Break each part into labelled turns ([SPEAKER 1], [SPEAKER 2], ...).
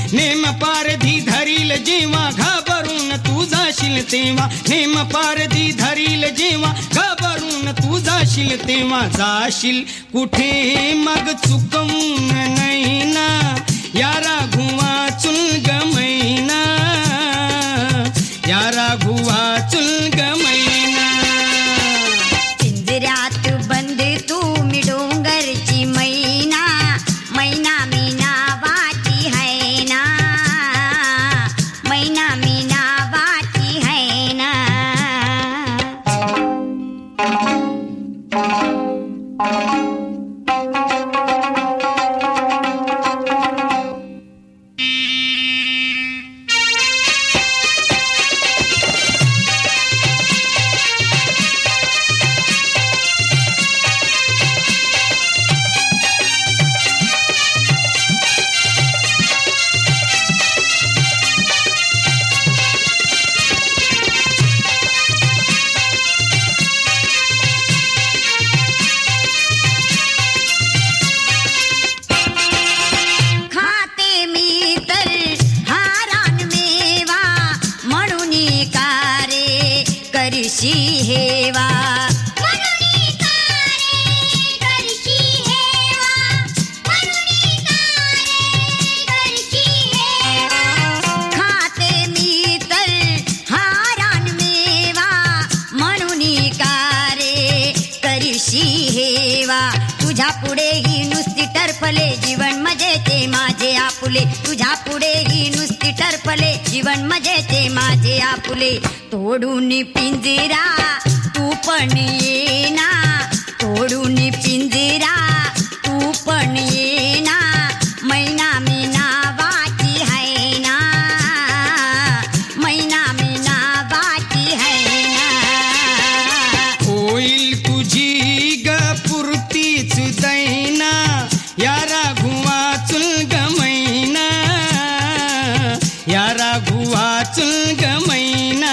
[SPEAKER 1] Name पारधी धरील जेव्हा घाबरून तू जाशील तेव्हा, नेम पारधी धरील जेव्हा घाबरून तू जाशील तेव्हा, जाशील कुठे मग चुकवून नाही ना, या राघू वाचून ग मैना, या राघू वाचून ग मैना.
[SPEAKER 2] पिंजऱ्यात बंद तू मी डोंगरची मैना, मैना मी नावाची है ना, मैना मी नावाची है ना. करशी हेवा म्हणून कारे करशी हेवा, म्हणून कारे करशी हेवा. खाते मी तर हारान मेवा, म्हणून कारे करशी हेवा. तुझ्या पुढे ही नुसती टरफले जीवन मजेचे माझे आपुले, तुझ्या पुढे ही नुसती टरफले जीवन मजेचे माझे आपुले. तोडून पिंजरा तू पण ये ना, तोडून पिंजरा तू पण ये ना, मैना मी नावाची है ना, मैना मी नावाची है ना.
[SPEAKER 1] होईल तुझी ग पुरतीच दैना, या राघू वाचून ग मैना, या राघू वाचून ग मैना.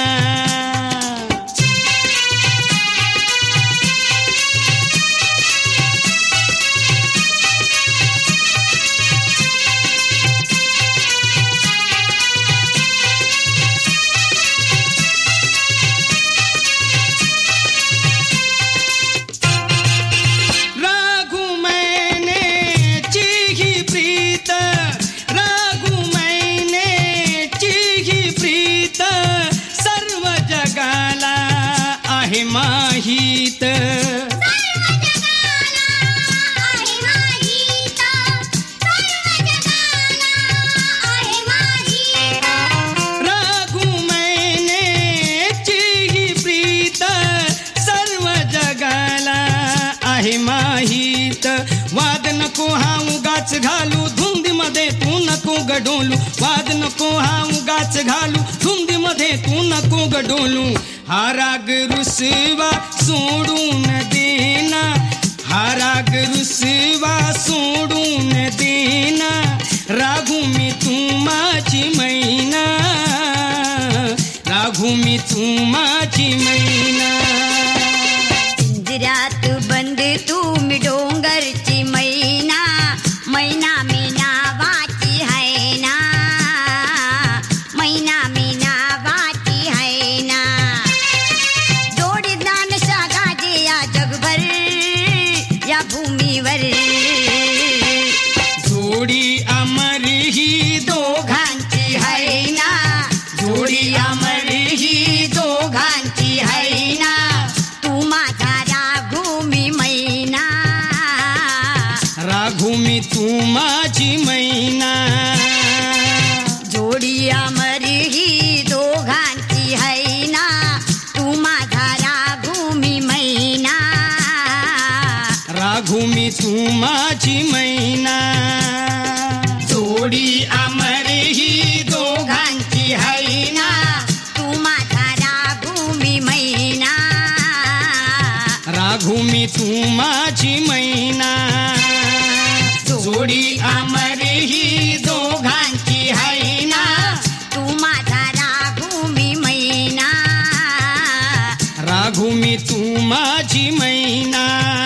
[SPEAKER 1] माहीत
[SPEAKER 2] सर्व जगाला आहे माहीत, सर्व जगाला आहे माहीत.
[SPEAKER 1] राघू मैनेची ही प्रीत सर्व जगाला आहे माहीत. वाद नको हा उगाच घालू धुंदीमध्ये तू नको गडोलू, वाद नको हा उगाच घालू धुंदीमध्ये तू नको गडोलू. हा राग रुसवा सोडून देना, हा राग रुसवा सोडून देना, राघू मी तू माझी मैना, राघू मी तू माझी मैना.
[SPEAKER 2] पिंजऱ्यात बंद तू मी डोंगरची मैना, मैना मी नावाची है ना, मैना मी नावाची है ना. या भूमीवर
[SPEAKER 1] जोडी अमर ही
[SPEAKER 2] दोघांची है ना,
[SPEAKER 1] जोडी
[SPEAKER 2] अमर ही दोघांची है ना. तू माझा राघू मी मैना,
[SPEAKER 1] राघू मी तू माझी मैना.
[SPEAKER 2] जोडी अमर ही दोघांची है ना, तू माझा राघू मी मैना,
[SPEAKER 1] राघू मी तू माझी मैना. जोडी अमर ही दोघांची है ना,
[SPEAKER 2] तू माझा राघू मी मैना,
[SPEAKER 1] राघू मी तू माझी मैना. जोडी अमर ही दोघांची है ना,
[SPEAKER 2] तू माझा राघू मी मैना,
[SPEAKER 1] राघू मी तू माझी मैना.